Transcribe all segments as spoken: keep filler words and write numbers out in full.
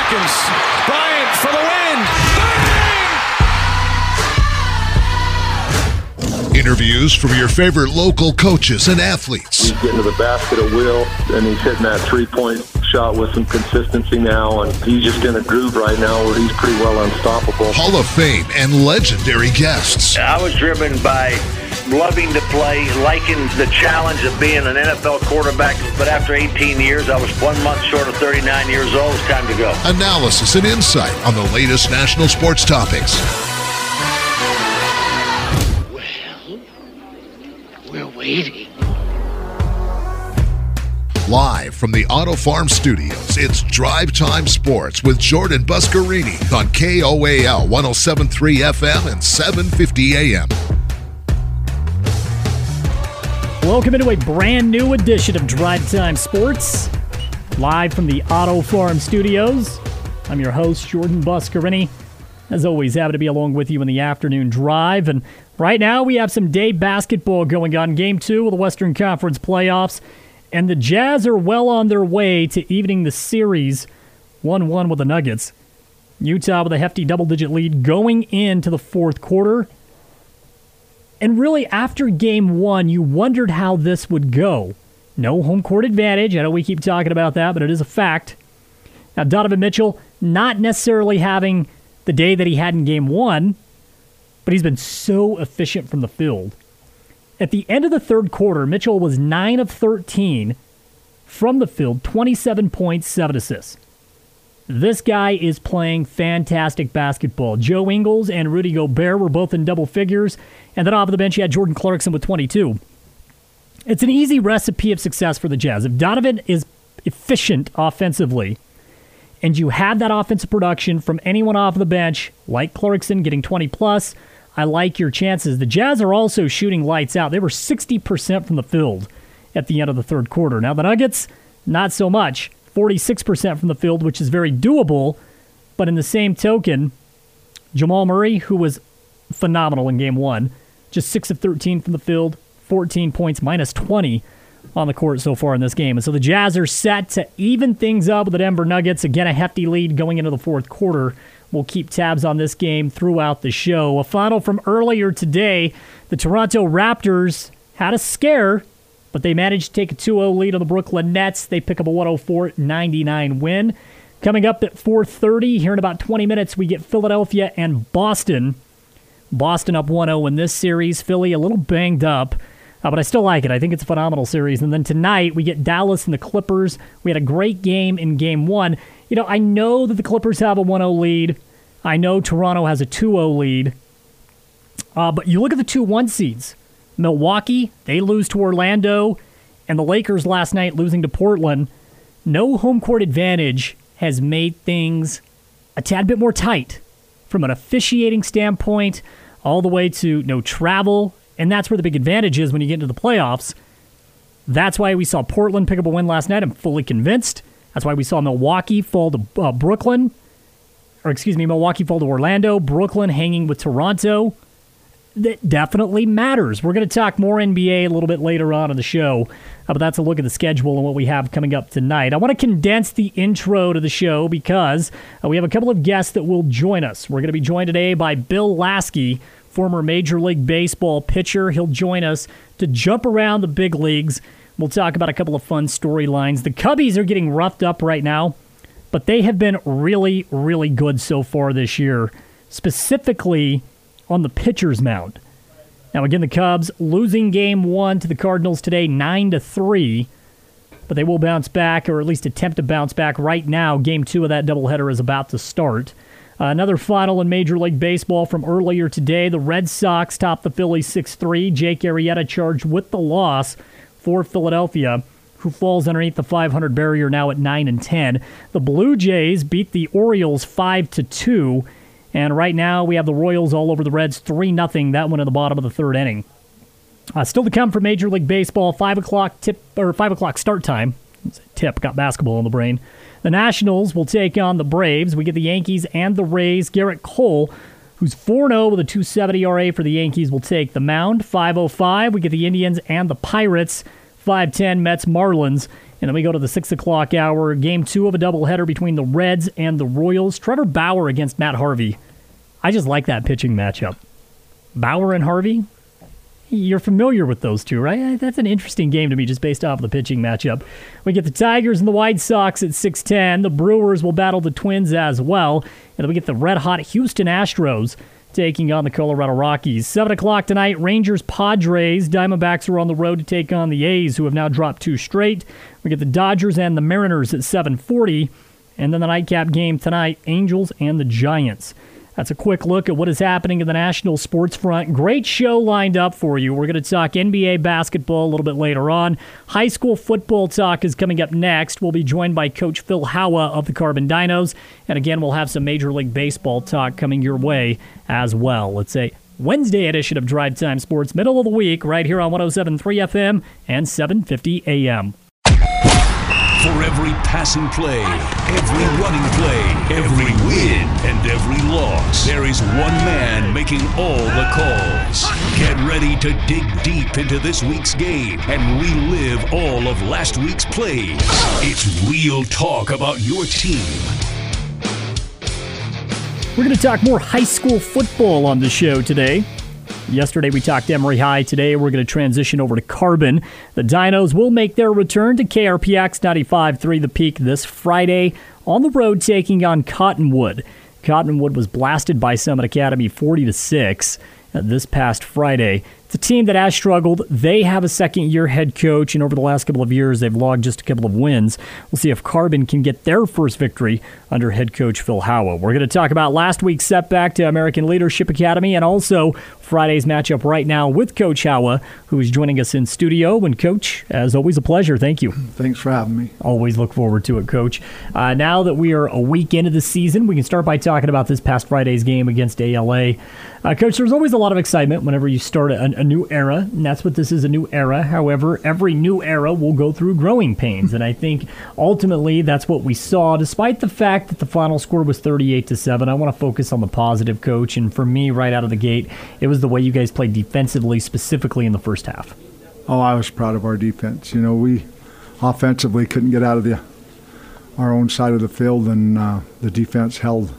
seconds. Bryant for the win. Bang! Interviews from your favorite local coaches and athletes. He's getting to the basket at will, and he's hitting that three-point shot with some consistency now, and he's just in a groove right now where he's pretty well unstoppable. Hall of Fame and legendary guests. I was driven by loving to play, liking the challenge of being an N F L quarterback, but after eighteen years, I was one month short of thirty-nine years old. It's time to go. Analysis and insight on the latest national sports topics. Well, we're waiting. Live from the Auto Farm Studios, it's Drive Time Sports with Jordan Buscarini on K O A L one oh seven point three F M and seven fifty A M. Welcome into a brand new edition of Drive Time Sports, live from the Auto Farm Studios. I'm your host, Jordan Buscarini. As always, happy to be along with you in the afternoon drive. And right now, we have some day basketball going on. Game two of the Western Conference playoffs. And the Jazz are well on their way to evening the series one one with the Nuggets. Utah with a hefty double-digit lead going into the fourth quarter. And really, after game one, you wondered how this would go. No home court advantage. I know we keep talking about that, but it is a fact. Now, Donovan Mitchell not necessarily having the day that he had in game one, but he's been so efficient from the field. At the end of the third quarter, Mitchell was nine of thirteen from the field, twenty-seven points, seven assists. This guy is playing fantastic basketball. Joe Ingles and Rudy Gobert were both in double figures, and then off the bench you had Jordan Clarkson with twenty-two. It's an easy recipe of success for the Jazz. If Donovan is efficient offensively, and you have that offensive production from anyone off the bench, like Clarkson getting twenty plus, I like your chances. The Jazz are also shooting lights out. They were sixty percent from the field at the end of the third quarter. Now the Nuggets, not so much. forty-six percent from the field, which is very doable. But in the same token, Jamal Murray, who was phenomenal in game one, just six of thirteen from the field, fourteen points, minus twenty on the court so far in this game. And so the Jazz are set to even things up with the Denver Nuggets. Again, a hefty lead going into the fourth quarter. We'll keep tabs on this game throughout the show. A final from earlier today, the Toronto Raptors had a scare, but they managed to take a two oh lead on the Brooklyn Nets. They pick up a one oh four ninety-nine win. Coming up at four thirty, here in about twenty minutes, we get Philadelphia and Boston. Boston up one oh in this series. Philly a little banged up, uh, but I still like it. I think it's a phenomenal series. And then tonight, we get Dallas and the Clippers. We had a great game in game one. You know, I know that the Clippers have a one oh lead. I know Toronto has a two oh lead. Uh, but you look at the two one seeds. Milwaukee, they lose to Orlando, and the Lakers last night losing to Portland. No home court advantage has made things a tad bit more tight from an officiating standpoint, all the way to no travel, and that's where the big advantage is when you get into the playoffs. That's why we saw Portland pick up a win last night. I'm fully convinced. That's why we saw Milwaukee fall to uh, Brooklyn, or excuse me, Milwaukee fall to Orlando, Brooklyn hanging with Toronto. That definitely matters. We're going to talk more N B A a little bit later on in the show, uh, but that's a look at the schedule and what we have coming up tonight. I want to condense the intro to the show because uh, we have a couple of guests that will join us. We're going to be joined today by Bill Lasky, former Major League Baseball pitcher. He'll join us to jump around the big leagues. We'll talk about a couple of fun storylines. The Cubbies are getting roughed up right now, but they have been really, really good so far this year, specifically on the pitcher's mound. Now, again, the Cubs losing game one to the Cardinals today, nine to three, but they will bounce back, or at least attempt to bounce back right now. Game two of that doubleheader is about to start. Uh, another final in Major League Baseball from earlier today. The Red Sox topped the Phillies six three. Jake Arrieta charged with the loss for Philadelphia, who falls underneath the five hundred barrier now at nine and ten. The Blue Jays beat the Orioles five to two. And right now, we have the Royals all over the Reds, three nothing. That one in the bottom of the third inning. Uh, still to come for Major League Baseball, five o'clock tip or five o'clock start time. Tip, got basketball in the brain. The Nationals will take on the Braves. We get the Yankees and the Rays. Garrett Cole, who's four oh with a two seventy E R A for the Yankees, will take the mound. five oh five, we get the Indians and the Pirates. five ten, Mets, Marlins. And then we go to the six o'clock hour, game two of a doubleheader between the Reds and the Royals. Trevor Bauer against Matt Harvey. I just like that pitching matchup. Bauer and Harvey, you're familiar with those two, right? That's an interesting game to me just based off of the pitching matchup. We get the Tigers and the White Sox at six ten. The Brewers will battle the Twins as well. And then we get the red-hot Houston Astros taking on the Colorado Rockies. seven o'clock tonight, Rangers-Padres. Diamondbacks are on the road to take on the A's, who have now dropped two straight. We get the Dodgers and the Mariners at seven forty. And then the nightcap game tonight, Angels and the Giants. That's a quick look at what is happening in the national sports front. Great show lined up for you. We're going to talk N B A basketball a little bit later on. High school football talk is coming up next. We'll be joined by Coach Phil Howell of the Carbon Dinos. And again, we'll have some Major League Baseball talk coming your way as well. It's a Wednesday edition of Drive Time Sports, middle of the week, right here on one oh seven point three F M and seven fifty A M. For every passing play, every running play, every win, and every loss, there is one man making all the calls. Get ready to dig deep into this week's game and relive all of last week's plays. It's real talk about your team. We're going to talk more high school football on the show today. Yesterday we talked Emory High. Today we're going to transition over to Carbon. The Dinos will make their return to K R P X ninety-five point three The Peak this Friday on the road taking on Cottonwood. Cottonwood was blasted by Summit Academy forty to six this past Friday. It's a team that has struggled. They have a second-year head coach, and over the last couple of years, they've logged just a couple of wins. We'll see if Carbon can get their first victory under head coach Phil Howell. We're going to talk about last week's setback to American Leadership Academy and also Friday's matchup right now with Coach Howell, who is joining us in studio. And, Coach, as always, a pleasure. Thank you. Thanks for having me. Always look forward to it, Coach. Uh, now that we are a week into the season, we can start by talking about this past Friday's game against A L A. Uh, Coach, there's always a lot of excitement whenever you start a, a new era, and that's what this is, a new era. However, every new era will go through growing pains, and I think ultimately that's what we saw. Despite the fact that the final score was thirty-eight to seven, I want to focus on the positive, Coach, and for me, right out of the gate, it was the way you guys played defensively, specifically in the first half. Oh, I was proud of our defense. You know, we offensively couldn't get out of the our own side of the field, and uh, the defense held.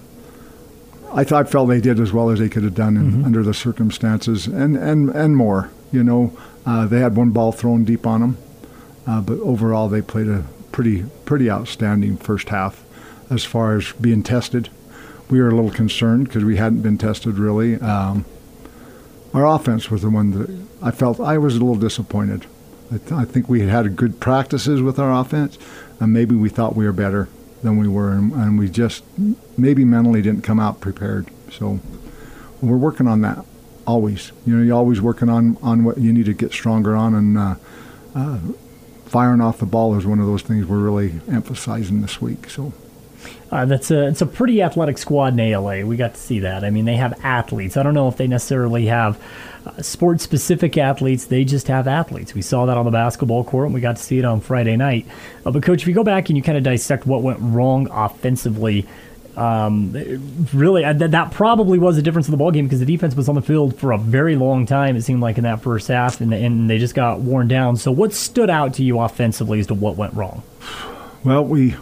I thought felt they did as well as they could have done in, mm-hmm. under the circumstances, and, and, and more. You know, uh, they had one ball thrown deep on them, uh, but overall they played a pretty pretty outstanding first half as far as being tested. We were a little concerned because we hadn't been tested really. Um, our offense was the one that I felt I was a little disappointed. I, th- I think we had good practices with our offense, and maybe we thought we were better than we were, and, and we just maybe mentally didn't come out prepared. So we're working on that always. You know, you're always working on, on what you need to get stronger on, and uh, uh, firing off the ball is one of those things we're really emphasizing this week. So. Uh, that's a it's a pretty athletic squad in A L A. We got to see that. I mean, they have athletes. I don't know if they necessarily have uh, sport-specific athletes. They just have athletes. We saw that on the basketball court, and we got to see it on Friday night. Uh, but, Coach, if you go back and you kind of dissect what went wrong offensively, um, really, uh, that, that probably was the difference in the ballgame because the defense was on the field for a very long time, it seemed like, in that first half, and, and they just got worn down. So what stood out to you offensively as to what went wrong? Well, we...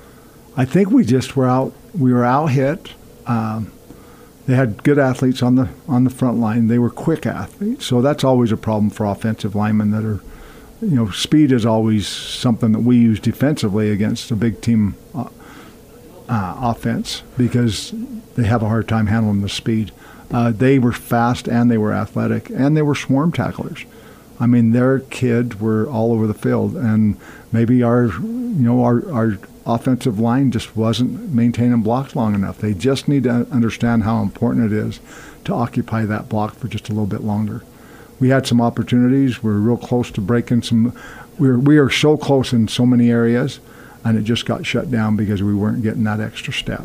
I think we just were out. We were out hit. Um, they had good athletes on the on the front line. They were quick athletes, so that's always a problem for offensive linemen. That are, you know, speed is always something that we use defensively against a big team uh, uh, offense because they have a hard time handling the speed. Uh, they were fast and they were athletic and they were swarm tacklers. I mean, their kids were all over the field, and maybe our, you know, our our. offensive line just wasn't maintaining blocks long enough. They just need to understand how important it is to occupy that block for just a little bit longer. We had some opportunities. We were real close to breaking some. We were, we are so close in so many areas, and it just got shut down because we weren't getting that extra step.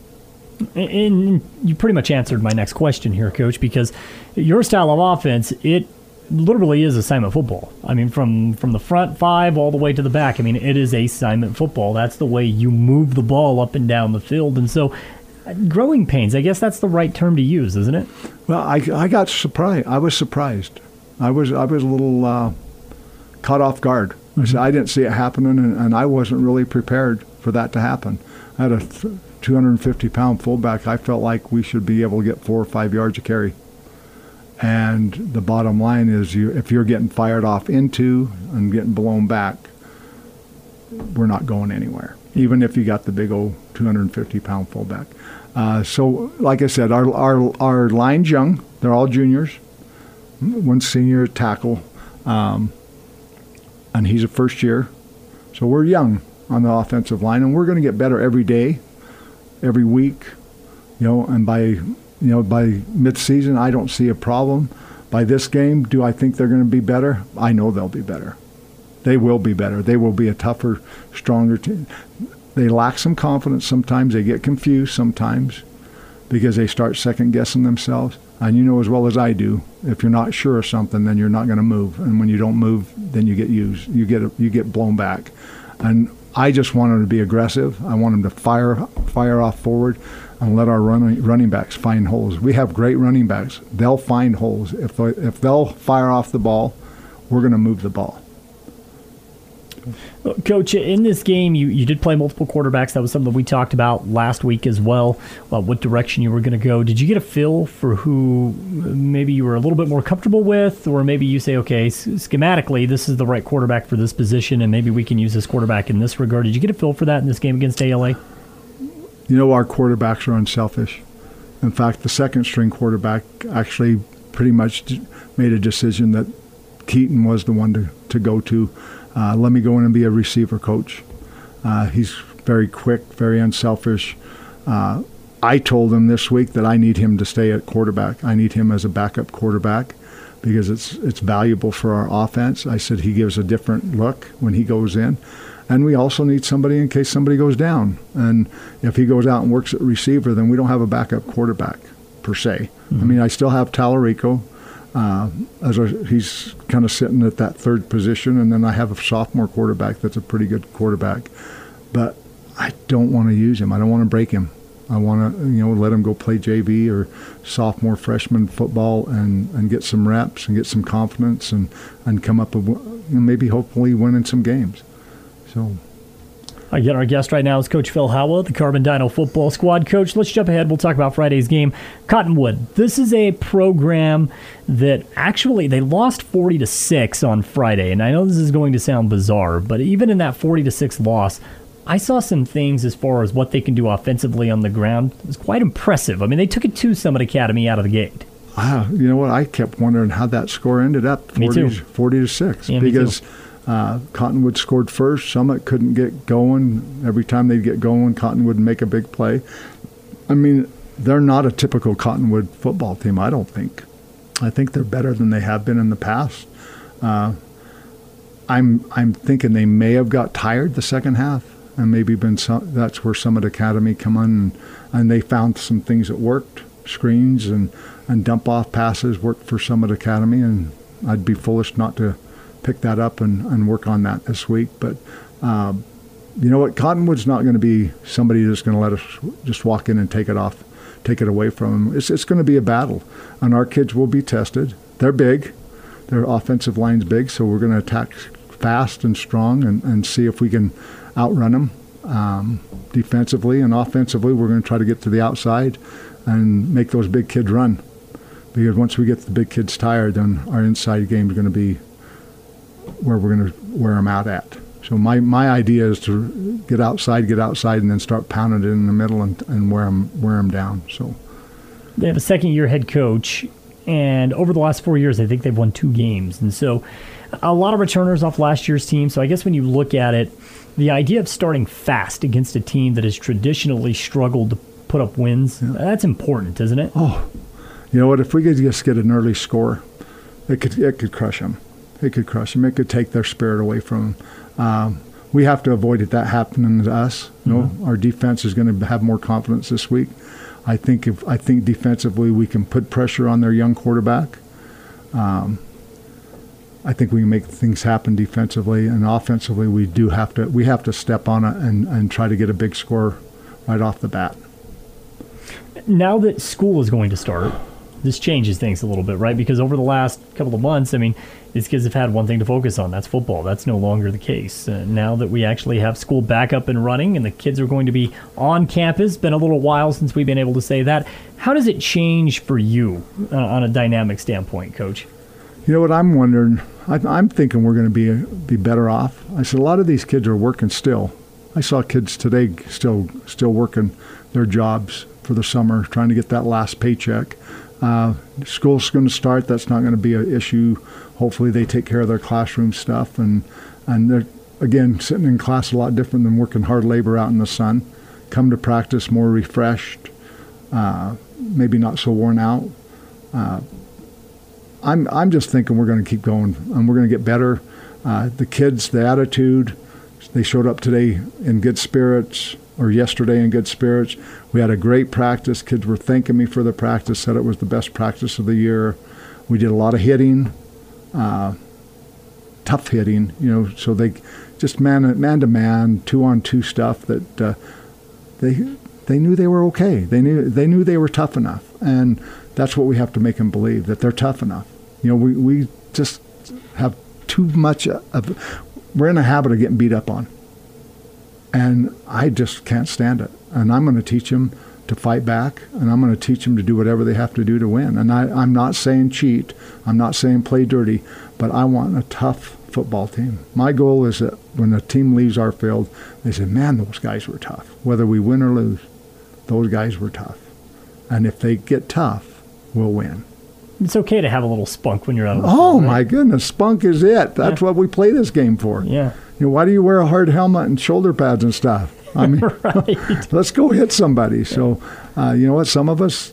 And you pretty much answered my next question here, Coach, because your style of offense, it literally is assignment football. I mean, from, from the front five all the way to the back. I mean, it is assignment football. That's the way you move the ball up and down the field. And so, uh, growing pains, I guess that's the right term to use, isn't it? Well, I, I got surprised. I was surprised. I was I was a little uh, caught off guard I said, I didn't see it happening, and, and I wasn't really prepared for that to happen. I had a two hundred fifty pound fullback. I felt like we should be able to get four or five yards a carry. And the bottom line is, you, if you're getting fired off into and getting blown back, we're not going anywhere, even if you got the big old two hundred fifty pound fullback. Uh, so, like I said, our, our, our line's young. They're all juniors. One senior at tackle, um, and he's a first year. So we're young on the offensive line, and we're going to get better every day, every week. You know, and by you know by mid-season, I don't see a problem. By this game, do I think they're going to be better? I know they'll be better. They will be better. They will be a tougher, stronger team. They lack some confidence sometimes. They get confused sometimes because they start second-guessing themselves. And you know as well as I do, if you're not sure of something, then you're not going to move. And when you don't move, then you get used. You get you get blown back. And I just want them to be aggressive. I want them to fire fire off forward and let our running running backs find holes. We have great running backs. They'll find holes. If they, if they'll fire off the ball, we're going to move the ball. Coach, in this game, you, you did play multiple quarterbacks. That was something that we talked about last week as well, about what direction you were going to go. Did you get a feel for who maybe you were a little bit more comfortable with, or maybe you say, okay, schematically, this is the right quarterback for this position, and maybe we can use this quarterback in this regard? Did you get a feel for that in this game against A L A? You know, our quarterbacks are unselfish. In fact, the second-string quarterback actually pretty much made a decision that Keaton was the one to, to go to. Uh, let me go in and be a receiver coach. Uh, he's very quick, very unselfish. Uh, I told him this week that I need him to stay at quarterback. I need him as a backup quarterback because it's it's valuable for our offense. I said he gives a different look when he goes in. And we also need somebody in case somebody goes down. And if he goes out and works at receiver, then we don't have a backup quarterback per se. Mm-hmm. I mean, I still have Talarico. Uh, as a, he's kind of sitting at that third position, and then I have a sophomore quarterback that's a pretty good quarterback. But I don't want to use him. I don't want to break him. I want to, you know, let him go play J V or sophomore, freshman football and, and get some reps and get some confidence and, and come up with, you know, maybe hopefully winning some games. So. Again, our guest right now is Coach Phil Howell, the Carbon Dino football squad coach. Let's jump ahead. We'll talk about Friday's game. Cottonwood. This is a program that actually they lost forty to six on Friday, and I know this is going to sound bizarre, but even in that forty to six loss, I saw some things as far as what they can do offensively on the ground. It was quite impressive. I mean, they took it to Summit Academy out of the gate. Wow, you know what? I kept wondering how that score ended up. forty, me too. forty to six, yeah, because. Uh, Cottonwood scored first. Summit couldn't get going. Every time they'd get going, Cottonwood would make a big play. I mean, they're not a typical Cottonwood football team, I don't think. I think they're better than they have been in the past. Uh, I'm I'm thinking they may have got tired the second half, and maybe been some, that's where Summit Academy come on, and, and they found some things that worked. Screens and, and dump-off passes worked for Summit Academy, and I'd be foolish not to pick that up and, and work on that this week. But uh, you know what? Cottonwood's not going to be somebody that's going to let us just walk in and take it off, take it away from them. It's, it's going to be a battle, and our kids will be tested. They're big. Their offensive line's big, so we're going to attack fast and strong and, and see if we can outrun them um, defensively. And offensively, we're going to try to get to the outside and make those big kids run. Because once we get the big kids tired, then our inside game is going to be where we're going to wear them out at. So my, my idea is to get outside, get outside, and then start pounding it in the middle and, and wear them wear them down. So they have a second-year head coach, and over the last four years, I think they've won two games. And so a lot of returners off last year's team. So I guess when you look at it, the idea of starting fast against a team that has traditionally struggled to put up wins, yeah. That's important, isn't it? Oh, you know what? If we could just get an early score, it could it could crush them. It could crush them. It could take their spirit away from them. Um, we have to avoid it, that happening to us. You know, mm-hmm. Our defense is going to have more confidence this week. I think if I think defensively we can put pressure on their young quarterback. Um, I think we can make things happen defensively, and offensively we do have to we have to step on it and, and try to get a big score right off the bat. Now that school is going to start, this changes things a little bit, right? Because over the last couple of months, I mean, these kids have had one thing to focus on. That's football. That's no longer the case. Uh, now that we actually have school back up and running and the kids are going to be on campus, been a little while since we've been able to say that. How does it change for you uh, on a dynamic standpoint, Coach? You know what I'm wondering? I, I'm thinking we're going to be be better off. I said a lot of these kids are working still. I saw kids today still still working their jobs for the summer, trying to get that last paycheck. Uh, school's going to start. That's not going to be an issue. Hopefully they take care of their classroom stuff. And, and they're, again, sitting in class a lot different than working hard labor out in the sun. Come to practice more refreshed, uh, maybe not so worn out. Uh, I'm, I'm just thinking we're going to keep going, and we're going to get better. Uh, the kids, the attitude, they showed up today in good spirits, or yesterday in good spirits. We had a great practice. Kids were thanking me for the practice, said it was the best practice of the year. We did a lot of hitting, uh, tough hitting, you know, so they just man, man to man, two on two stuff that uh, they they knew they were okay. They knew they knew they were tough enough, and that's what we have to make them believe, that they're tough enough. You know, we, we just have too much of, we're in a habit of getting beat up on. And I just can't stand it. And I'm going to teach them to fight back, and I'm going to teach them to do whatever they have to do to win. And I, I'm not saying cheat. I'm not saying play dirty, but I want a tough football team. My goal is that when a team leaves our field, they say, man, those guys were tough. Whether we win or lose, those guys were tough. And if they get tough, we'll win. It's okay to have a little spunk when you're out of the Oh, field, right? my goodness. Spunk is it. That's Yeah. what we play this game for. Yeah. You know, why do you wear a hard helmet and shoulder pads and stuff? I mean, Right. let's go hit somebody. So, uh, you know what? Some of us,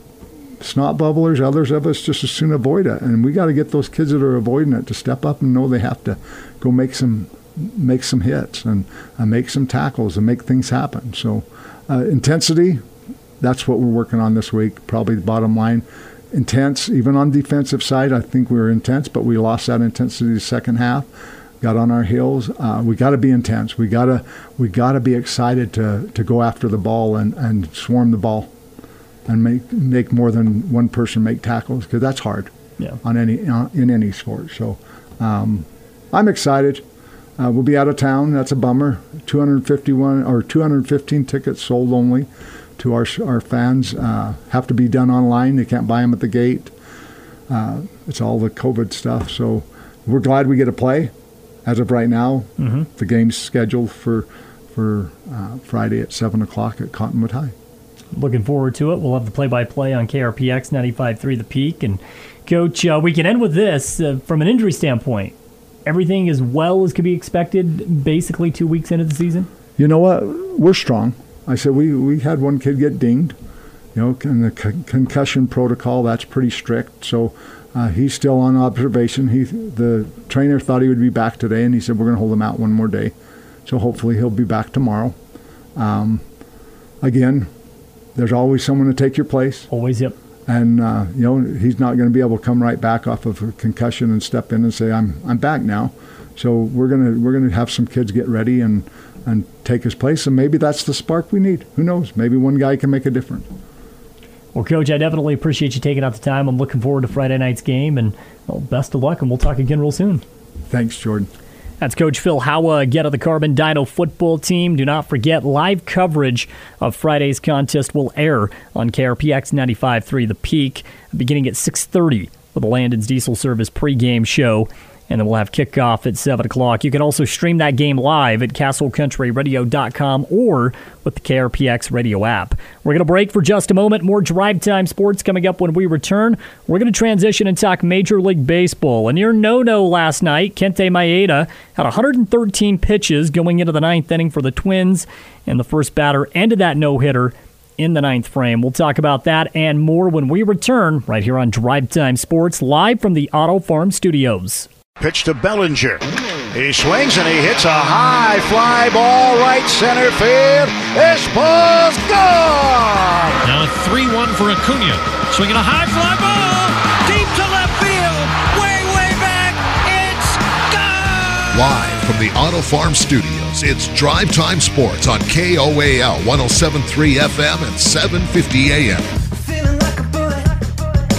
snot bubblers, others of us just as soon avoid it. And we got to get those kids that are avoiding it to step up and know they have to go make some make some hits and, and make some tackles and make things happen. So, uh, intensity, that's what we're working on this week, probably the bottom line. Intense, even on defensive side, I think we were intense, but we lost that intensity the second half. Got on our heels. Uh, we got to be intense. We gotta we gotta be excited to, to go after the ball and, and swarm the ball, and make make more than one person make tackles, because that's hard. Yeah. On any uh, in any sport. So um, I'm excited. Uh, we'll be out of town. That's a bummer. two hundred fifty-one or two hundred fifteen tickets sold only to our our fans. Uh, have to be done online. They can't buy them at the gate. Uh, it's all the COVID stuff. So we're glad we get to play. As of right now, mm-hmm. the game's scheduled for for uh, Friday at seven o'clock at Cottonwood High. Looking forward to it. We'll have the play-by-play on K R P X ninety-five point three The Peak. And, Coach, uh, we can end with this. Uh, from an injury standpoint, everything as well as could be expected basically two weeks into the season? You know what? We're strong. I said we, we had one kid get dinged. You know, and the con- concussion protocol, that's pretty strict. So uh, he's still on observation. He The trainer thought he would be back today, and he said we're going to hold him out one more day. So hopefully he'll be back tomorrow. Um, again, there's always someone to take your place. Always, yep. And, uh, you know, he's not going to be able to come right back off of a concussion and step in and say, I'm I'm back now. So we're going to we're gonna have some kids get ready and, and take his place, and maybe that's the spark we need. Who knows? Maybe one guy can make a difference. Well, Coach, I definitely appreciate you taking out the time. I'm looking forward to Friday night's game, and well, best of luck, and we'll talk again real soon. Thanks, Jordan. That's Coach Phil Howa, again of the Carbon Dino football team. Do not forget, live coverage of Friday's contest will air on K R P X ninety-five point three The Peak, beginning at six thirty for the Landon's Diesel Service pregame show. And then we'll have kickoff at seven o'clock. You can also stream that game live at castle country radio dot com or with the K R P X radio app. We're going to break for just a moment. More Drive Time Sports coming up when we return. We're going to transition and talk Major League Baseball. A near no-no last night. Kente Maeda had one hundred thirteen pitches going into the ninth inning for the Twins, and the first batter ended that no-hitter in the ninth frame. We'll talk about that and more when we return right here on Drive Time Sports, live from the Auto Farm Studios. Pitch to Bellinger. He swings and he hits a high fly ball right center field. This ball's gone. Now three one for Acuna. Swinging a high fly ball. Deep to left field. Way, way back. It's gone. Live from the Auto Farm Studios, it's Drive Time Sports on K O A L one oh seven point three F M and seven fifty A M.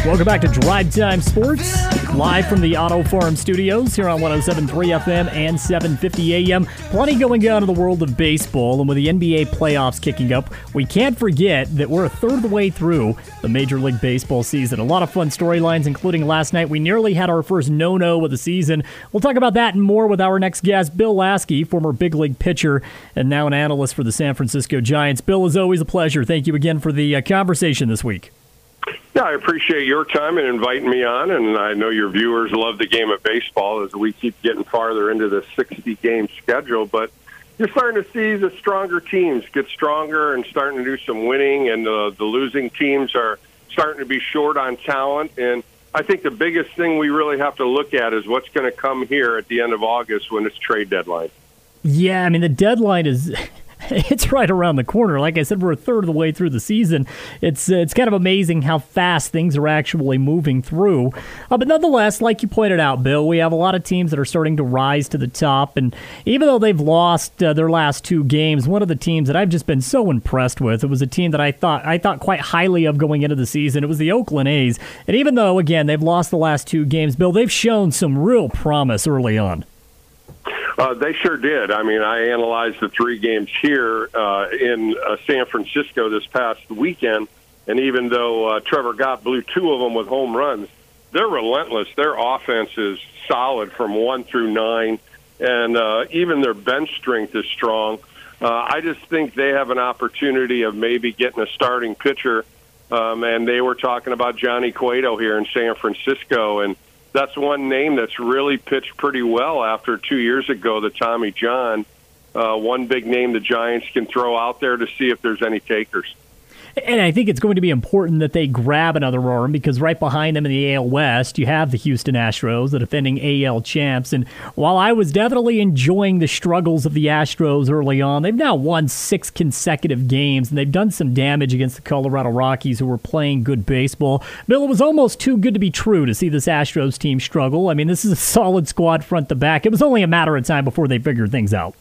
Welcome back to Drive Time Sports, live from the Auto Farm Studios here on one oh seven point three F M and seven fifty A M. Plenty going on in the world of baseball, and with the N B A playoffs kicking up, we can't forget that we're a third of the way through the Major League Baseball season. A lot of fun storylines, including last night. We nearly had our first no-no of the season. We'll talk about that and more with our next guest, Bill Lasky, former big league pitcher and now an analyst for the San Francisco Giants. Bill, as always, a pleasure. Thank you again for the uh, conversation this week. Yeah, I appreciate your time and inviting me on, and I know your viewers love the game of baseball as we keep getting farther into the sixty-game schedule, but you're starting to see the stronger teams get stronger and starting to do some winning, and uh, the losing teams are starting to be short on talent, and I think the biggest thing we really have to look at is what's going to come here at the end of August when it's trade deadline. Yeah, I mean, the deadline is... It's right around the corner. Like I said, we're a third of the way through the season. It's uh, it's kind of amazing how fast things are actually moving through. Uh, but nonetheless, like you pointed out, Bill, we have a lot of teams that are starting to rise to the top. And even though they've lost uh, their last two games, one of the teams that I've just been so impressed with, it was a team that I thought I thought quite highly of going into the season. It was the Oakland A's. And even though, again, they've lost the last two games, Bill, they've shown some real promise early on. Uh, they sure did. I mean, I analyzed the three games here uh, in uh, San Francisco this past weekend, and even though uh, Trevor Gott blew two of them with home runs, they're relentless. Their offense is solid from one through nine, and uh, even their bench strength is strong. Uh, I just think they have an opportunity of maybe getting a starting pitcher, um, and they were talking about Johnny Cueto here in San Francisco, and that's one name that's really pitched pretty well after two years ago, the Tommy John. Uh, one big name the Giants can throw out there to see if there's any takers. And I think it's going to be important that they grab another arm because right behind them in the A L West, you have the Houston Astros, the defending A L champs. And while I was definitely enjoying the struggles of the Astros early on, they've now won six consecutive games, and they've done some damage against the Colorado Rockies, who were playing good baseball. Bill, it was almost too good to be true to see this Astros team struggle. I mean, this is a solid squad front to back. It was only a matter of time before they figured things out.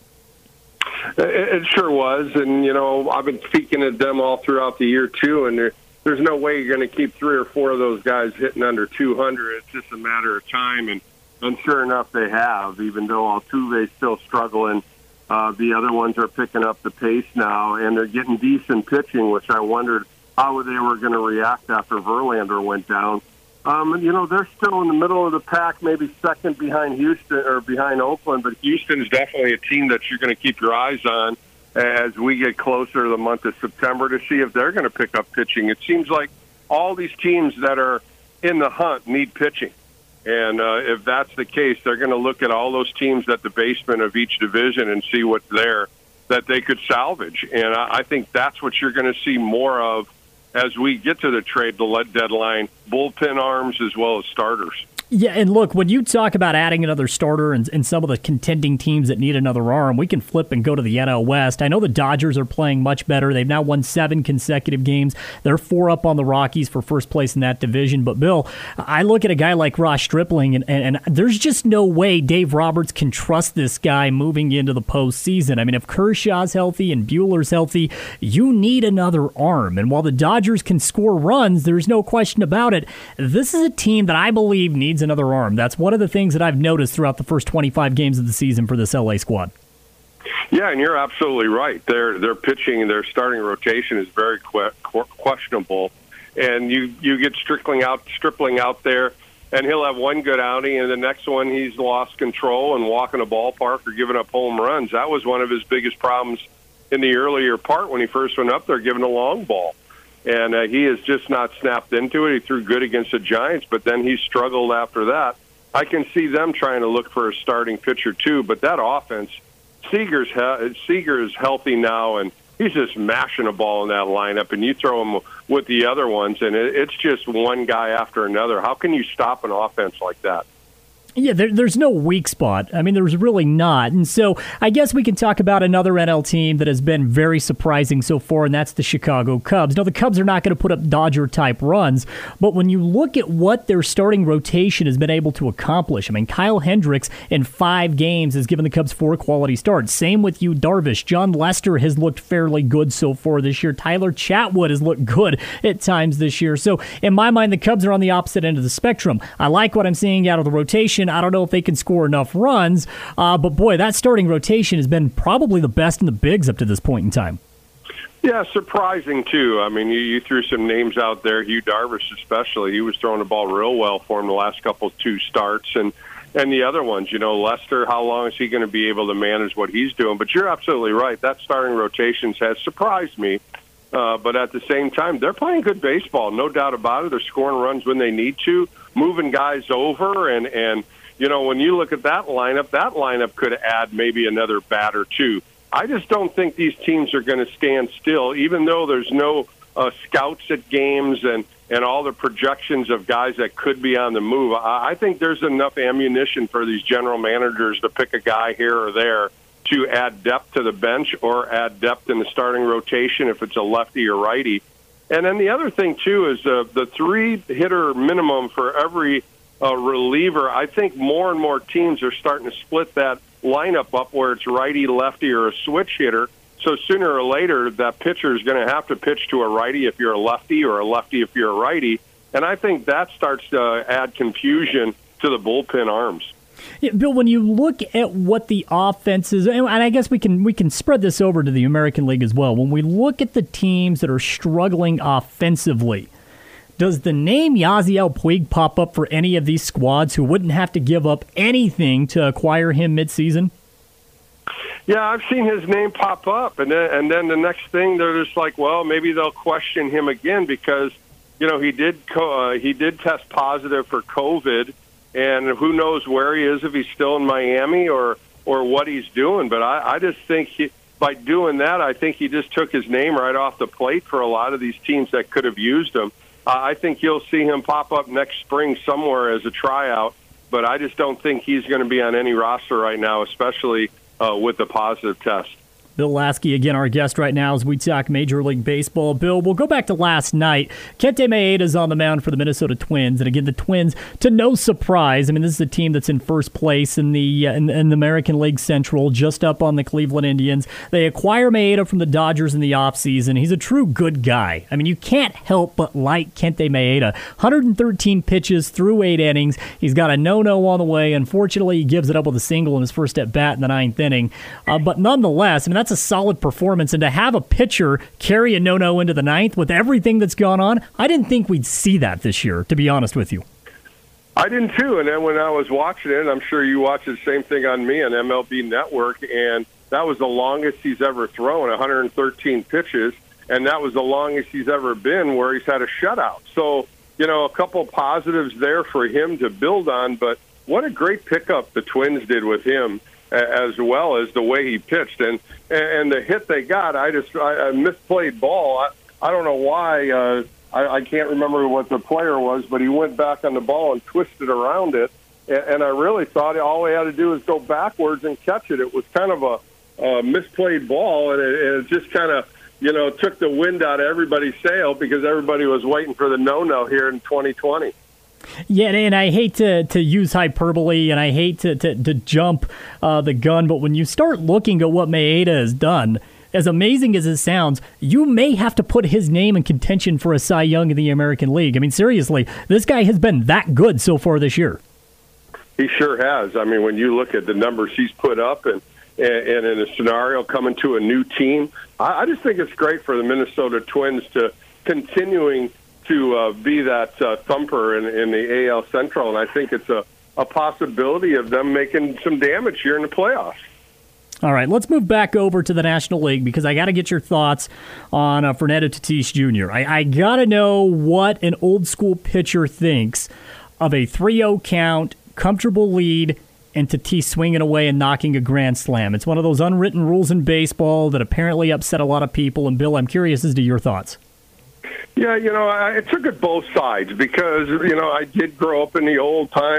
It sure was, and, you know, I've been speaking to them all throughout the year, too, and there, there's no way you're going to keep three or four of those guys hitting under two hundred. It's just a matter of time, and, and sure enough, they have, even though Altuve's still struggling. Uh, the other ones are picking up the pace now, and they're getting decent pitching, which I wondered how they were going to react after Verlander went down. Um, you know, they're still in the middle of the pack, maybe second behind Houston or behind Oakland, but Houston is definitely a team that you're going to keep your eyes on as we get closer to the month of September to see if they're going to pick up pitching. It seems like all these teams that are in the hunt need pitching. And uh, if that's the case, they're going to look at all those teams at the basement of each division and see what's there that they could salvage. And I, I think that's what you're going to see more of as we get to the trade deadline, bullpen arms as well as starters. Yeah, and look, when you talk about adding another starter and, and some of the contending teams that need another arm, we can flip and go to the N L West. I know the Dodgers are playing much better. They've now won seven consecutive games. They're four up on the Rockies for first place in that division. But, Bill, I look at a guy like Ross Stripling, and, and, and there's just no way Dave Roberts can trust this guy moving into the postseason. I mean, if Kershaw's healthy and Buehler's healthy, you need another arm. And while the Dodgers can score runs, there's no question about it, this is a team that I believe needs another arm. That's one of the things that I've noticed throughout the first twenty-five games of the season for this L A squad. Yeah, and you're absolutely right. Their their pitching, their starting rotation is very que- questionable, and you you get Stripling out Stripling out there, and he'll have one good outing, and the next one he's lost control and walking a ballpark or giving up home runs. That was one of his biggest problems in the earlier part when he first went up there, giving a long ball. And uh, he has just not snapped into it. He threw good against the Giants, but then he struggled after that. I can see them trying to look for a starting pitcher, too. But that offense, Seager's he- Seager is healthy now, and he's just mashing a ball in that lineup. And you throw him with the other ones, and it- it's just one guy after another. How can you stop an offense like that? Yeah, there, there's no weak spot. I mean, there's really not. And so I guess we can talk about another N L team that has been very surprising so far, and that's the Chicago Cubs. Now, the Cubs are not going to put up Dodger-type runs, but when you look at what their starting rotation has been able to accomplish, I mean, Kyle Hendricks in five games has given the Cubs four quality starts. Same with Yu Darvish. John Lester has looked fairly good so far this year. Tyler Chatwood has looked good at times this year. So, in my mind, the Cubs are on the opposite end of the spectrum. I like what I'm seeing out of the rotation. I don't know if they can score enough runs, uh, but boy, that starting rotation has been probably the best in the bigs up to this point in time. Yeah, surprising, too. I mean, you, you threw some names out there, Yu Darvish especially. He was throwing the ball real well for him the last couple of two starts. And, and the other ones, you know, Lester, how long is he going to be able to manage what he's doing? But you're absolutely right. That starting rotations has surprised me. Uh, but at the same time, they're playing good baseball, no doubt about it. They're scoring runs when they need to, moving guys over, and, and you know, when you look at that lineup, that lineup could add maybe another bat or two. I just don't think these teams are going to stand still, even though there's no uh, scouts at games and, and all the projections of guys that could be on the move. I, I think there's enough ammunition for these general managers to pick a guy here or there to add depth to the bench or add depth in the starting rotation if it's a lefty or righty. And then the other thing, too, is uh, the three-hitter minimum for every uh, reliever. I think more and more teams are starting to split that lineup up where it's righty, lefty, or a switch hitter. So sooner or later, that pitcher is going to have to pitch to a righty if you're a lefty or a lefty if you're a righty. And I think that starts to add confusion to the bullpen arms. Yeah, Bill, when you look at what the offense is, and I guess we can we can spread this over to the American League as well. When we look at the teams that are struggling offensively, does the name Yasiel Puig pop up for any of these squads who wouldn't have to give up anything to acquire him midseason? Yeah, I've seen his name pop up, and then and then the next thing they're just like, well, maybe they'll question him again because you know he did co- uh, he did test positive for COVID. And who knows where he is, if he's still in Miami or, or what he's doing. But I, I just think he, by doing that, I think he just took his name right off the plate for a lot of these teams that could have used him. Uh, I think you'll see him pop up next spring somewhere as a tryout, but I just don't think he's going to be on any roster right now, especially uh, with the positive test. Bill Lasky, again, our guest right now as we talk Major League Baseball. Bill, we'll go back to last night. Kente Maeda's on the mound for the Minnesota Twins. And again, the Twins, to no surprise, I mean, this is a team that's in first place in the uh, in, in the American League Central, just up on the Cleveland Indians. They acquire Maeda from the Dodgers in the offseason. He's a true good guy. I mean, you can't help but like Kente Maeda. one hundred thirteen pitches through eight innings. He's got a no-no on the way. Unfortunately, he gives it up with a single in his first at-bat in the ninth inning. Uh, but nonetheless, I mean, that's a solid performance, and to have a pitcher carry a no-no into the ninth with everything that's gone on, I didn't think we'd see that this year, to be honest with you. I didn't too, and then when I was watching it, I'm sure you watched the same thing on me on M L B Network, and that was the longest he's ever thrown, one hundred thirteen pitches, and that was the longest he's ever been where he's had a shutout. So, you know, a couple positives there for him to build on, but what a great pickup the Twins did with him, as well as the way he pitched. And and the hit they got, I just I, I misplayed ball. I, I don't know why. Uh, I, I can't remember what the player was, but he went back on the ball and twisted around it. And, and I really thought all he had to do was go backwards and catch it. It was kind of a, a misplayed ball, and it, it just kind of, you know, took the wind out of everybody's sail because everybody was waiting for the no-no here in twenty twenty. Yeah, and I hate to, to use hyperbole, and I hate to, to, to jump uh, the gun, but when you start looking at what Maeda has done, as amazing as it sounds, you may have to put his name in contention for a Cy Young in the American League. I mean, seriously, this guy has been that good so far this year. He sure has. I mean, when you look at the numbers he's put up and, and, and in a scenario coming to a new team, I, I just think it's great for the Minnesota Twins to continuing to uh, be that uh, thumper in, in the A L Central, and I think it's a, a possibility of them making some damage here in the playoffs. All right, let's move back over to the National League because I got to get your thoughts on uh, Fernando Tatis Junior I, I got to know what an old-school pitcher thinks of a three oh count, comfortable lead, and Tatis swinging away and knocking a grand slam. It's one of those unwritten rules in baseball that apparently upset a lot of people. And, Bill, I'm curious as to your thoughts. Yeah, you know, I, I took it both sides because, you know, I did grow up in the old time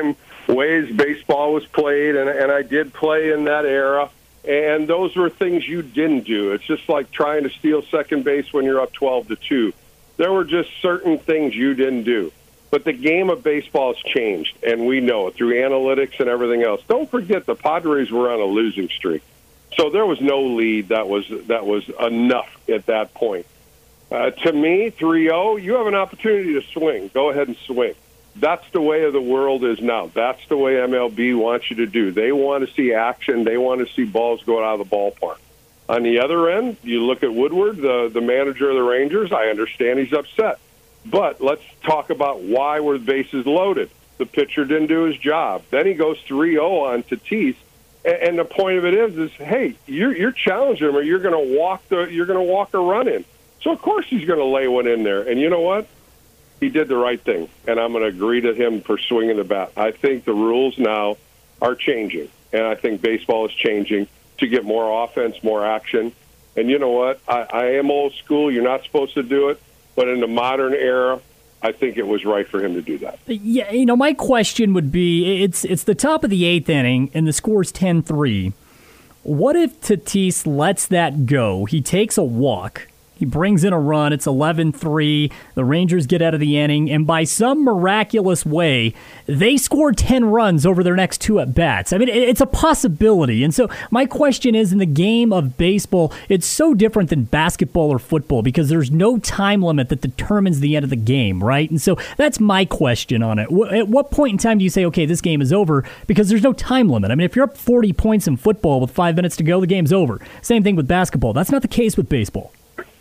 ways baseball was played, and, and I did play in that era. And those were things you didn't do. It's just like trying to steal second base when you're up twelve to two. There were just certain things you didn't do. But the game of baseball has changed, and we know it through analytics and everything else. Don't forget the Padres were on a losing streak. So there was no lead that was that was enough at that point. Uh, to me, three oh, you have an opportunity to swing. Go ahead and swing. That's the way of the world is now. That's the way M L B wants you to do. They want to see action. They want to see balls go out of the ballpark. On the other end, you look at Woodward, the, the manager of the Rangers. I understand he's upset. But let's talk about why were the bases loaded. The pitcher didn't do his job. Then he goes three oh on Tatis. And, and the point of it is, is hey, you're, you're challenging him, or you're going to walk the you're going to walk a run in. So of course he's going to lay one in there. And you know what? He did the right thing, and I'm going to agree to him for swinging the bat. I think the rules now are changing, and I think baseball is changing to get more offense, more action. And you know what? I, I am old school. You're not supposed to do it, but in the modern era, I think it was right for him to do that. Yeah, you know, my question would be, it's it's the top of the eighth inning, and the score's ten three. What if Tatis lets that go? He takes a walk. He brings in a run. It's eleven three. The Rangers get out of the inning, and by some miraculous way, they score ten runs over their next two at-bats. I mean, it's a possibility. And so my question is, in the game of baseball, it's so different than basketball or football because there's no time limit that determines the end of the game, right? And so that's my question on it. At what point in time do you say, okay, this game is over? Because there's no time limit. I mean, if you're up forty points in football with five minutes to go, the game's over. Same thing with basketball. That's not the case with baseball.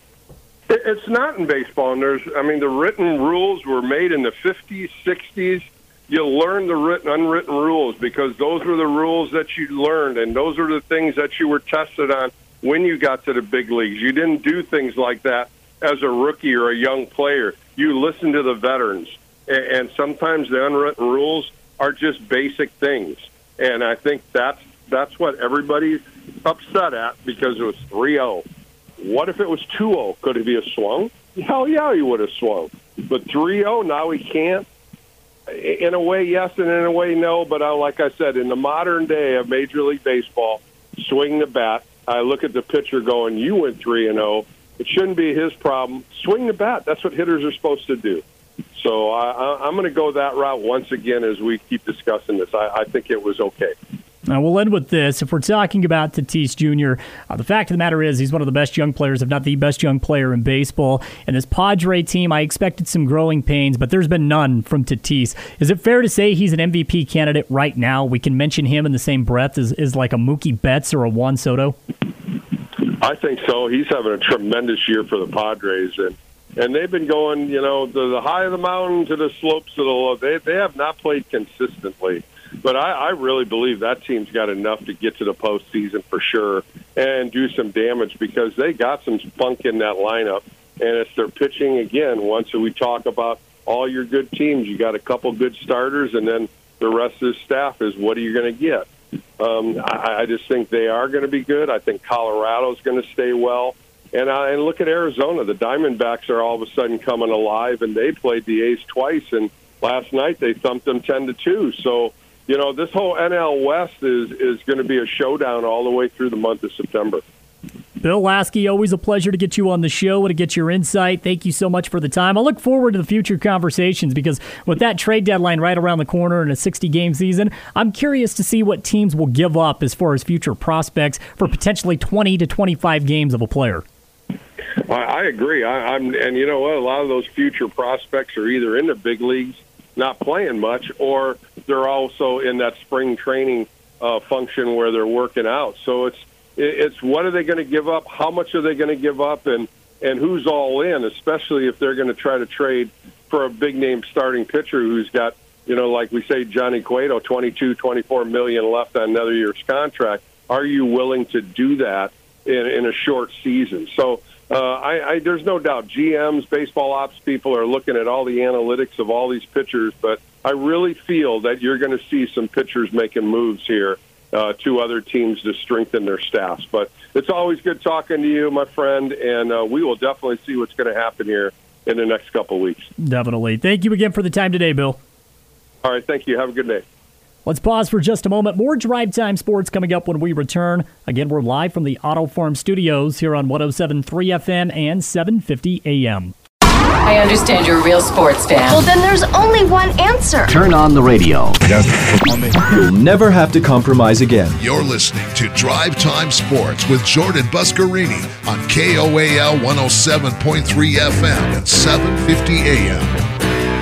It's not in baseball, and there's, I mean, the written rules were made in the fifties, sixties. You learn the written, unwritten rules because those were the rules that you learned, and those were the things that you were tested on when you got to the big leagues. You didn't do things like that as a rookie or a young player. You listened to the veterans, and sometimes the unwritten rules are just basic things, and I think that's that's what everybody's upset at because it was three oh. What if it was two oh? Could it be a swung? Hell yeah, he would have swung. But three oh, now he can't. In a way, yes, and in a way, no. But I, like I said, in the modern day of Major League Baseball, swing the bat. I look at the pitcher going, you went three and oh. It shouldn't be his problem. Swing the bat. That's what hitters are supposed to do. So I, I'm going to go that route once again as we keep discussing this. I, I think it was okay. Now, we'll end with this. If we're talking about Tatis Junior, uh, the fact of the matter is he's one of the best young players, if not the best young player in baseball. And this Padre team, I expected some growing pains, but there's been none from Tatis. Is it fair to say he's an M V P candidate right now? We can mention him in the same breath as, as like a Mookie Betts or a Juan Soto? I think so. He's having a tremendous year for the Padres, and and they've been going, you know, the, the high of the mountain to the slopes of the low. They they have not played consistently. But I, I really believe that team's got enough to get to the postseason for sure and do some damage because they got some spunk in that lineup. And it's their pitching again. Once we talk about all your good teams, you got a couple good starters, and then the rest of the staff is what are you going to get? Um, I, I just think they are going to be good. I think Colorado's going to stay well. And, uh, and look at Arizona. The Diamondbacks are all of a sudden coming alive, and they played the A's twice. And last night they thumped them ten to two. So, you know, this whole N L West is, is going to be a showdown all the way through the month of September. Bill Lasky, always a pleasure to get you on the show and to get your insight. Thank you so much for the time. I look forward to the future conversations because with that trade deadline right around the corner in a sixty-game season, I'm curious to see what teams will give up as far as future prospects for potentially twenty to twenty-five games of a player. I agree. I, I'm, and you know what? A lot of those future prospects are either in the big leagues, not playing much, or they're also in that spring training uh, function where they're working out. So it's it's what are they going to give up? How much are they going to give up? And, and who's all in, especially if they're going to try to trade for a big-name starting pitcher who's got, you know, like we say, Johnny Cueto, twenty-two, twenty-four million left on another year's contract. Are you willing to do that in, in a short season? So uh, I, I, there's no doubt G Ms, baseball ops people are looking at all the analytics of all these pitchers, but I really feel that you're going to see some pitchers making moves here uh, to other teams to strengthen their staffs. But it's always good talking to you, my friend, and uh, we will definitely see what's going to happen here in the next couple of weeks. Definitely. Thank you again for the time today, Bill. All right, thank you. Have a good day. Let's pause for just a moment. More Drive Time Sports coming up when we return. Again, we're live from the Auto Farm Studios here on one oh seven point three F M and seven fifty A M. I understand you're a real sports fan. Well, then there's only one answer. Turn on the radio. You'll never have to compromise again. You're listening to Drive Time Sports with Jordan Buscarini on K O A L one oh seven point three F M and seven fifty A M.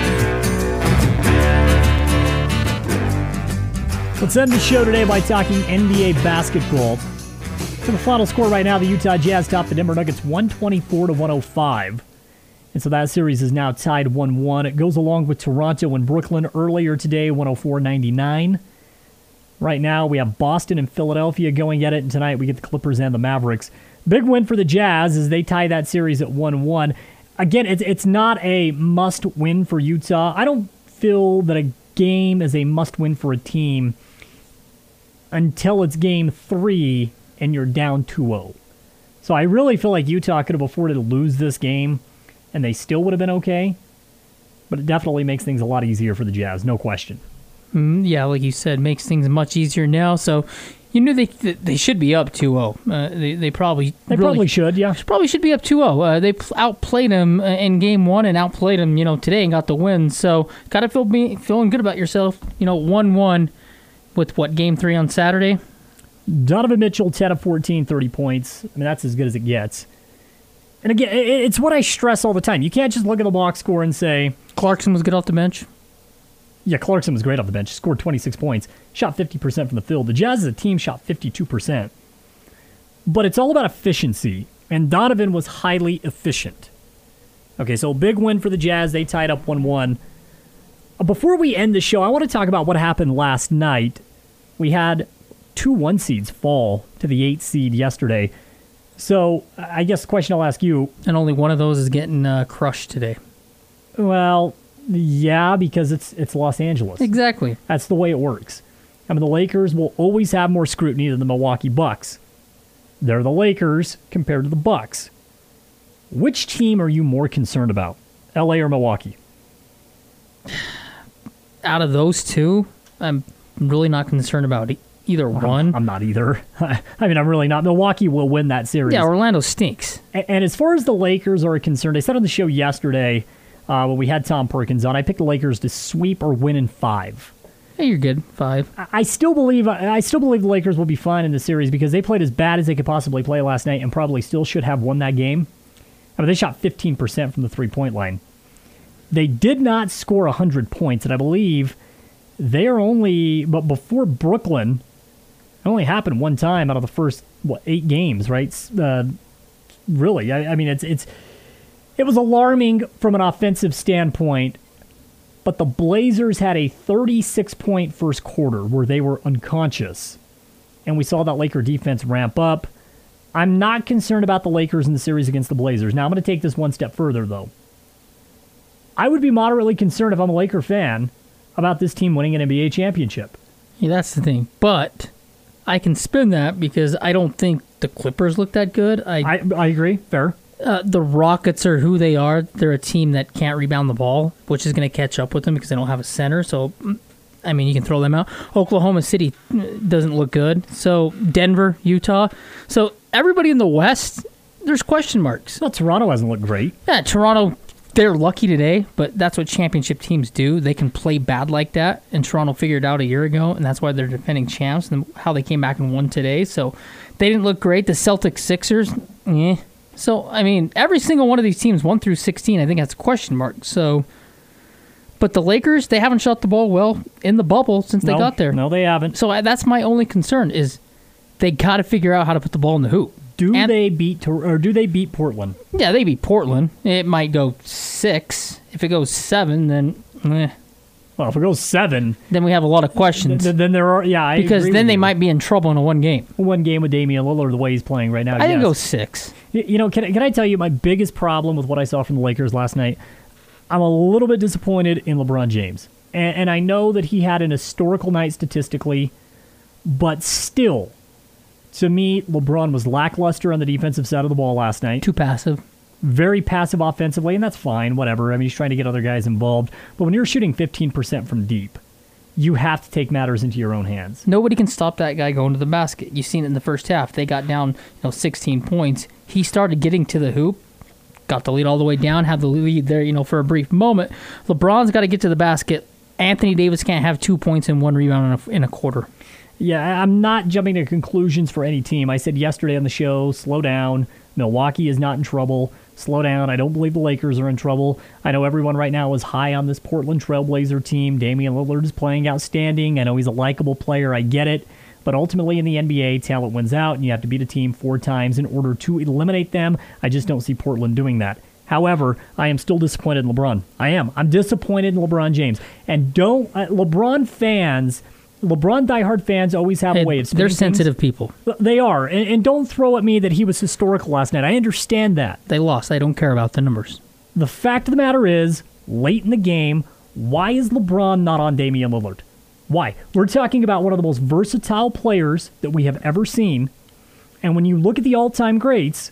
Let's end the show today by talking N B A basketball. So the final score right now, the Utah Jazz top the Denver Nuggets one twenty-four to one oh five. And so that series is now tied one one. It goes along with Toronto and Brooklyn earlier today, one oh four ninety-nine. Right now, we have Boston and Philadelphia going at it, and tonight we get the Clippers and the Mavericks. Big win for the Jazz as they tie that series at one one. Again, it's, it's not a must-win for Utah. I don't feel that a game is a must-win for a team until it's game three and you're down two oh. So I really feel like Utah could have afforded to lose this game and they still would have been okay. But it definitely makes things a lot easier for the Jazz, no question. Mm, yeah, like you said, makes things much easier now. So you knew they they should be up two oh. Uh, they, they probably They really, probably should, yeah. Probably should be up two oh. Uh, they outplayed them in game one and outplayed them, you know, today and got the win. So got to feel be, feeling good about yourself. You know, one one. With what, game three on Saturday? Donovan Mitchell, ten of fourteen, thirty points. I mean, that's as good as it gets. And again, it's what I stress all the time. You can't just look at the box score and say... Clarkson was good off the bench? Yeah, Clarkson was great off the bench. Scored twenty-six points. Shot fifty percent from the field. The Jazz as a team shot fifty-two percent. But it's all about efficiency. And Donovan was highly efficient. Okay, so big win for the Jazz. They tied up one one. Before we end the show, I want to talk about what happened last night. We had two one seeds fall to the eight seed yesterday. So I guess the question I'll ask you... And only one of those is getting uh, crushed today. Well, yeah, because it's it's Los Angeles. Exactly. That's the way it works. I mean, the Lakers will always have more scrutiny than the Milwaukee Bucks. They're the Lakers compared to the Bucks. Which team are you more concerned about, L A or Milwaukee? Out of those two, I'm really not concerned about either well, one. I'm, I'm not either. I mean, I'm really not. Milwaukee will win that series. Yeah, Orlando stinks. And, and as far as the Lakers are concerned, I said on the show yesterday uh, when we had Tom Perkins on, I picked the Lakers to sweep or win in five. Yeah, you're good. Five. I, I still believe I still believe the Lakers will be fine in the series because they played as bad as they could possibly play last night and probably still should have won that game. I mean, they shot fifteen percent from the three-point line. They did not score one hundred points, and I believe they are only, but before Brooklyn, it only happened one time out of the first, what, eight games, right? Uh, really, I, I mean, it's it's it was alarming from an offensive standpoint, but the Blazers had a thirty-six point first quarter where they were unconscious, and we saw that Laker defense ramp up. I'm not concerned about the Lakers in the series against the Blazers. Now, I'm going to take this one step further, though. I would be moderately concerned if I'm a Laker fan about this team winning an N B A championship. Yeah, that's the thing. But I can spin that because I don't think the Clippers look that good. I I, I agree. Fair. Uh, the Rockets are who they are. They're a team that can't rebound the ball, which is going to catch up with them because they don't have a center. So, I mean, you can throw them out. Oklahoma City doesn't look good. So, Denver, Utah. So, everybody in the West, there's question marks. Well, Toronto hasn't looked great. Yeah, Toronto... They're lucky today, but that's what championship teams do. They can play bad like that, and Toronto figured it out a year ago, and that's why they're defending champs and how they came back and won today. So they didn't look great. The Celtics, Sixers, eh. So, I mean, every single one of these teams, one through sixteen, I think that's a question mark. So, but the Lakers, they haven't shot the ball well in the bubble since no, they got there. No, they haven't. So I, that's my only concern is they got to figure out how to put the ball in the hoop. Do and, they beat or do they beat Portland? Yeah, they beat Portland. It might go six. If it goes seven, then eh. Well, if it goes seven, then we have a lot of questions. Th- then there are, yeah, I because agree then with they you. might be in trouble in a one game. One game with Damian Lillard, the way he's playing right now. I yes. think it goes six. You, you know, can can I tell you my biggest problem with what I saw from the Lakers last night? I'm a little bit disappointed in LeBron James, and, and I know that he had an historical night statistically, but still. To me, LeBron was lackluster on the defensive side of the ball last night. Too passive. Very passive offensively, and that's fine, whatever. I mean, he's trying to get other guys involved. But when you're shooting fifteen percent from deep, you have to take matters into your own hands. Nobody can stop that guy going to the basket. You've seen it in the first half. They got down, you know, sixteen points. He started getting to the hoop, got the lead all the way down, had the lead there, you know, for a brief moment. LeBron's got to get to the basket. Anthony Davis can't have two points and one rebound in a, in a quarter. Yeah, I'm not jumping to conclusions for any team. I said yesterday on the show, slow down. Milwaukee is not in trouble. Slow down. I don't believe the Lakers are in trouble. I know everyone right now is high on this Portland Trailblazer team. Damian Lillard is playing outstanding. I know he's a likable player. I get it. But ultimately in the N B A, talent wins out, and you have to beat a team four times in order to eliminate them. I just don't see Portland doing that. However, I am still disappointed in LeBron. I am. I'm disappointed in LeBron James. And don't uh, LeBron fans... LeBron diehard fans always have hey, a way of They're sensitive things. people. They are. And, and don't throw at me that he was historical last night. I understand that. They lost. I don't care about the numbers. The fact of the matter is, late in the game, why is LeBron not on Damian Lillard? Why? We're talking about one of the most versatile players that we have ever seen. And when you look at the all-time greats,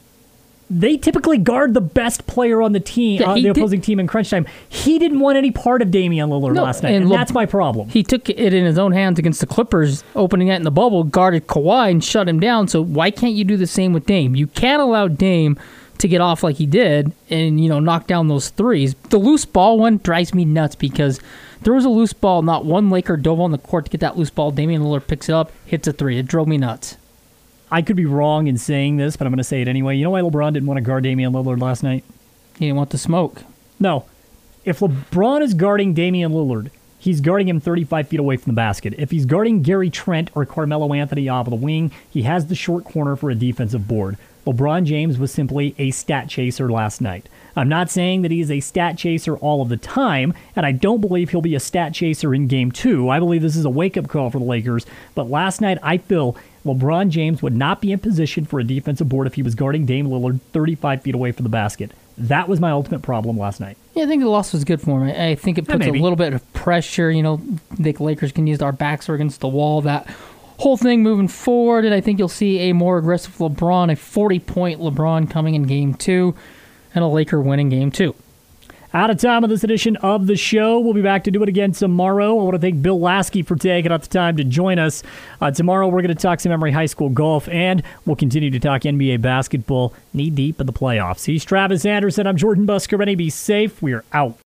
they typically guard the best player on the team, yeah, uh, the did, opposing team in crunch time. He didn't want any part of Damian Lillard no, last night, and, and Le- that's my problem. He took it in his own hands against the Clippers, opening it in the bubble, guarded Kawhi, and shut him down. So why can't you do the same with Dame? You can't allow Dame to get off like he did and, you know, knock down those threes. The loose ball one drives me nuts because there was a loose ball. Not one Laker dove on the court to get that loose ball. Damian Lillard picks it up, hits a three. It drove me nuts. I could be wrong in saying this, but I'm going to say it anyway. You know why LeBron didn't want to guard Damian Lillard last night? He didn't want the smoke. No. If LeBron is guarding Damian Lillard, he's guarding him thirty-five feet away from the basket. If he's guarding Gary Trent or Carmelo Anthony off of the wing, he has the short corner for a defensive board. LeBron James was simply a stat chaser last night. I'm not saying that he's a stat chaser all of the time, and I don't believe he'll be a stat chaser in Game two. I believe this is a wake-up call for the Lakers, but last night I feel LeBron James would not be in position for a defensive board if he was guarding Dame Lillard thirty-five feet away from the basket. That was my ultimate problem last night. Yeah, I think the loss was good for him. I think it puts yeah, a little bit of pressure. You know, the Lakers can use our backs are against the wall. That whole thing moving forward, and I think you'll see a more aggressive LeBron, a forty-point LeBron coming in Game two, and a Laker winning Game two. Out of time on this edition of the show. We'll be back to do it again tomorrow. I want to thank Bill Lasky for taking out the time to join us. Uh, tomorrow we're going to talk some Emory High School golf, and we'll continue to talk N B A basketball knee-deep in the playoffs. He's Travis Anderson. I'm Jordan Buscarini. Be safe. We are out.